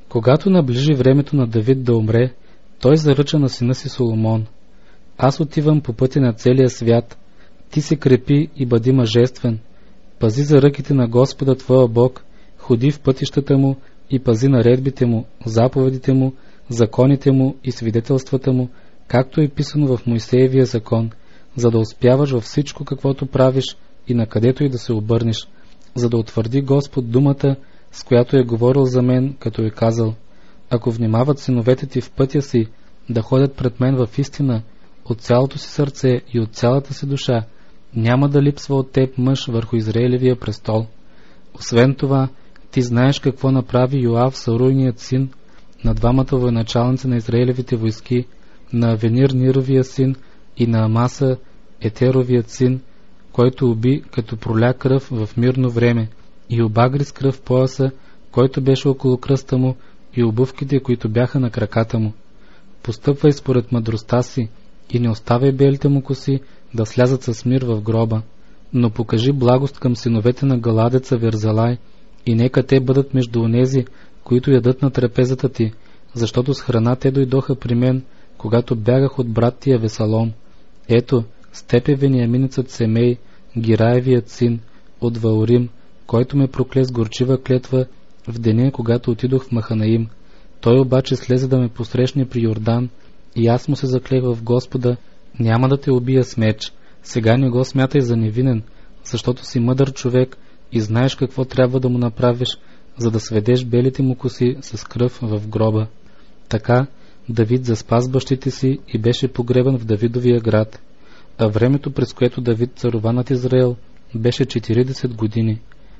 Когато наближи времето на Давид да умре, той заръча на сина си Соломон: аз отивам по пътя на целия свят, ти се крепи и бъди мъжествен, пази за ръките на Господа твоя Бог, ходи в пътищата му и пази наредбите му, заповедите му, законите му и свидетелствата му, както е писано в Моисеевия закон, за да успяваш във всичко, каквото правиш и на където и да се обърнеш, за да утвърди Господ думата, с която е говорил за мен, като е казал: ако внимават синовете ти в пътя си, да ходят пред мен в истина, от цялото си сърце и от цялата си душа, няма да липсва от теб мъж върху Израилевия престол. Освен това, ти знаеш какво направи Йоав, Саруйният син, на двамата военачалници на Израилевите войски, на Авенир, Нировия син, и на Амаса, Етеровият син, който уби, като проля кръв в мирно време, и обагри с кръв пояса, който беше около кръста му, и обувките, които бяха на краката му. Постъпвай според мъдростта си и не оставяй белите му коси да слязат с мир в гроба, но покажи благост към синовете на Галадеца Верзалай, и нека те бъдат между онези, които ядат на трапезата ти, защото с храна те дойдоха при мен, когато бягах от брат ти Авесалом. Ето, с теб е вениаминецът Семей, Гираевият син, от Ваорим, който ме прокле с горчива клетва в деня, когато отидох в Маханаим. Той обаче слезе да ме посрещне при Йордан, и аз му се заклех в Господа: няма да те убия с меч. Сега не го смятай за невинен, защото си мъдър човек и знаеш какво трябва да му направиш, за да сведеш белите му коси с кръв в гроба. Така Давид заспа с бащите си и беше погребан в Давидовия град. А времето, през което Давид царува над Израел, беше 40 години.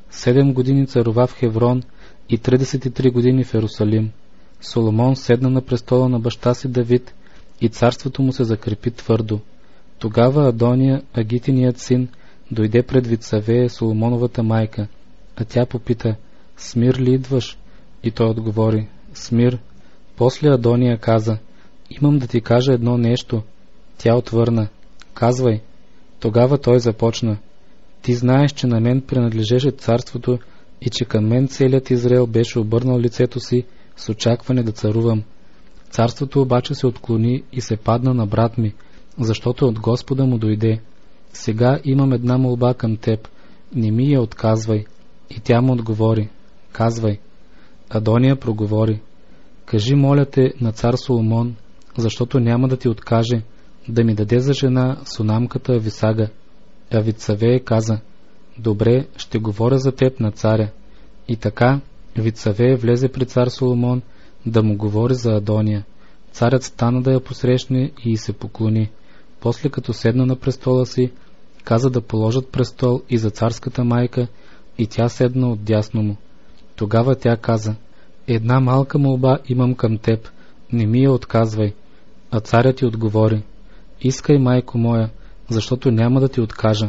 7 години царува в Хеврон и 33 години в Ерусалим. Соломон седна на престола на баща си Давид и царството му се закрепи твърдо. Тогава Адония, Агитиният син, дойде пред Вицавея, Соломоновата майка, а тя попита: Смир ли идваш? И той отговори: Смир. После Адония каза: имам да ти кажа едно нещо. Тя отвърна: казвай. Тогава той започна: ти знаеш, че на мен принадлежеше царството и че към мен целият Израел беше обърнал лицето си с очакване да царувам. Царството обаче се отклони и се падна на брат ми, защото от Господа му дойде. Сега имам една молба към теб, не ми я отказвай. И тя му отговори: казвай. Адония проговори: кажи, моля те, на цар Соломон, защото няма да ти откаже, да ми даде за жена сунамката Ависага. А Вицавей каза: добре, ще говоря за теб на царя. И така Вицавей влезе при цар Соломон да му говори за Адония. Царят стана да я посрещне и се поклони. После, като седна на престола си, каза да положат престол и за царската майка, и тя седна отдясно му. Тогава тя каза: една малка молба имам към теб, не ми я отказвай. А царят ти отговори: искай, майко моя, защото няма да ти откажа.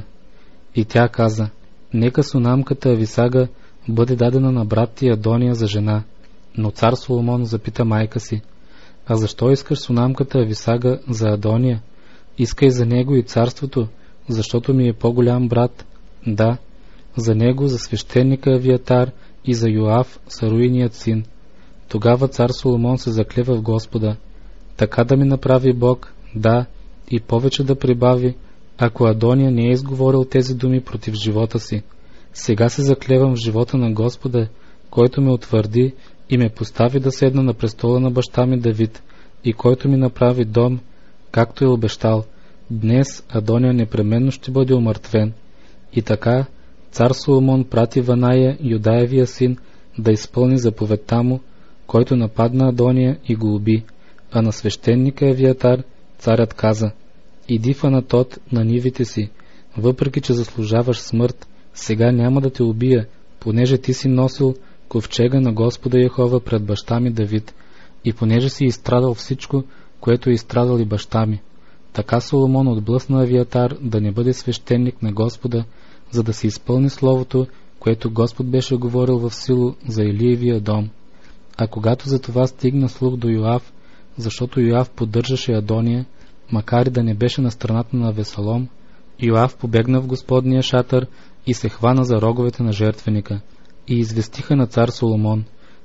И тя каза: нека сунамката Ависага бъде дадена на брат ти Адония за жена. Но цар Соломон запита майка си: а защо искаш сунамката Ависага за Адония? Искай за него и царството, защото ми е по-голям брат. Да, за него, за свещеника Авиатар и за Йоав, Саруйният син. Тогава цар Соломон се заклева в Господа: така да ми направи Бог, да, и повече да прибави, ако Адония не е изговорил тези думи против живота си. Сега се заклевам в живота на Господа, който ме утвърди и ме постави да седна на престола на баща ми Давид, и който ми направи дом, както е обещал. Днес Адония непременно ще бъде умъртвен. И така цар Соломон прати Ваная, Юдаевия син, да изпълни заповедта му, който нападна Адония и го уби. А на свещеника Авиатар царят каза: иди в Анатот на нивите си, въпреки че заслужаваш смърт, сега няма да те убия, понеже ти си носил ковчега на Господа Йехова пред баща ми Давид, и понеже си изстрадал всичко, което е изстрадал и баща ми. Така Соломон отблъсна Авиатар да не бъде свещеник на Господа, за да се изпълни словото, което Господ беше говорил в Сило за Илиевия дом. А когато за това стигна слух до Йоав, защото Йоав поддържаше Адония, макар и да не беше на страната на Авесалом, Йоав побегна в Господния шатър и се хвана за роговете на жертвеника. И известиха на цар Соломон: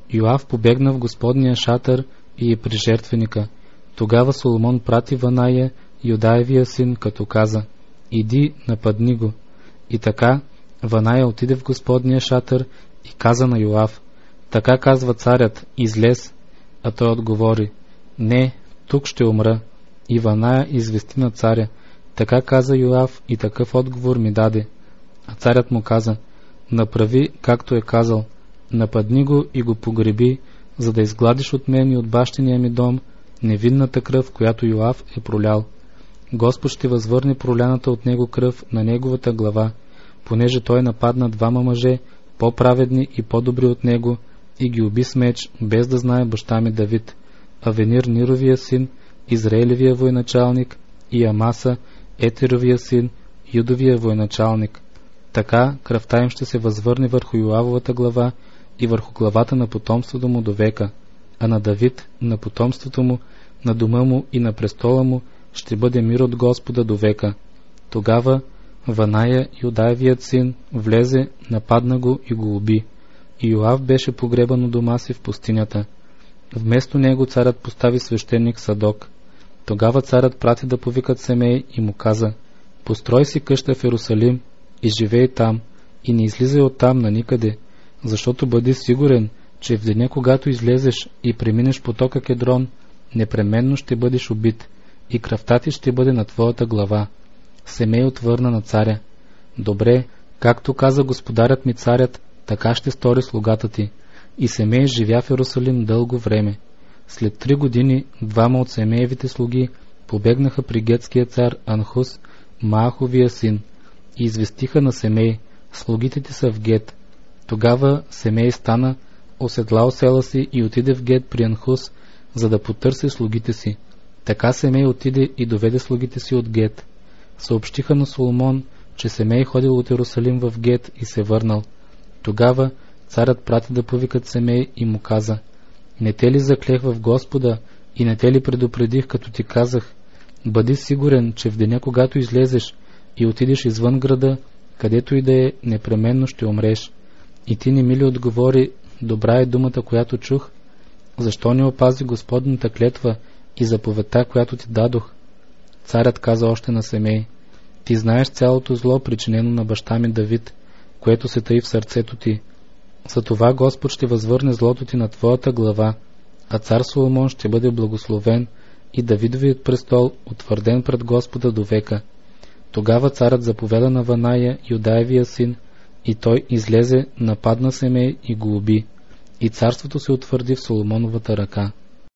Йоав побегна в Господния шатър и е при жертвеника. Тогава Соломон прати Ваная, Юдаевия син, като каза: иди, нападни го. И така Ваная отиде в Господния шатър и каза на Йоав: така казва царят, излез. А той отговори: не, тук ще умра. И Ваная извести на царя: така каза Йоав и такъв отговор ми даде. А царят му каза: направи както е казал, нападни го и го погреби, за да изгладиш от мен и от бащиния ми дом невинната кръв, която Йоав е пролял. Господ ще възвърне проляната от него кръв на неговата глава, понеже той нападна двама мъже, по-праведни и по-добри от него, и ги уби с меч, без да знае баща ми Давид, Авенир Нировия син, Израелевия военачалник, и Амаса, Етеровия син, Юдовия военачалник. Така кръвта им ще се възвърне върху Йоавовата глава и върху главата на потомството му до века, а на Давид, на потомството му, на дома му и на престола му ще бъде мир от Господа до века. Тогава Ваная, Юдаевият син, влезе, нападна го и го уби. И Йоав беше погребан у дома си в пустинята. Вместо него царят постави свещеник Садок. Тогава царят прати да повикат Семей и му каза: построй си къща в Иерусалим и живей там, и не излизай оттам на никъде, защото бъди сигурен, че в деня, когато излезеш и преминеш потока Кедрон, непременно ще бъдеш убит и кръвта ти ще бъде на твоята глава. Семей отвърна на царя: добре, както каза господарят ми царят, така ще стори слугата ти. И Семей живя в Иерусалим дълго време. След 3 години двама от Семеевите слуги побегнаха при гетския цар Анхус, Мааховия син, и известиха на Семей: слугите ти са в Гет. Тогава Семей стана, оседла осела си и отиде в Гет при Анхус, за да потърси слугите си. Така Семей отиде и доведе слугите си от Гет. Съобщиха на Соломон, че Семей ходил от Иерусалим в Гет и се върнал. Тогава царят прати да повикат Семей и му каза: не те ли заклех в Господа и не те ли предупредих, като ти казах: бъди сигурен, че в деня, когато излезеш и отидеш извън града, където и да е, непременно ще умреш. И ти не ми ли отговори: добра е думата, която чух? Защо не опази Господната клетва и заповедта, която ти дадох? Царят каза още на Семей: ти знаеш цялото зло, причинено на баща ми Давид, което се таи в сърцето ти. Затова Господ ще възвърне злото ти на твоята глава, а цар Соломон ще бъде благословен и Давидовият престол утвърден пред Господа до века. Тогава царят заповеда на Ваная, Юдаевия син, и той излезе, нападна Семей и го уби. И царството се утвърди в Соломоновата ръка.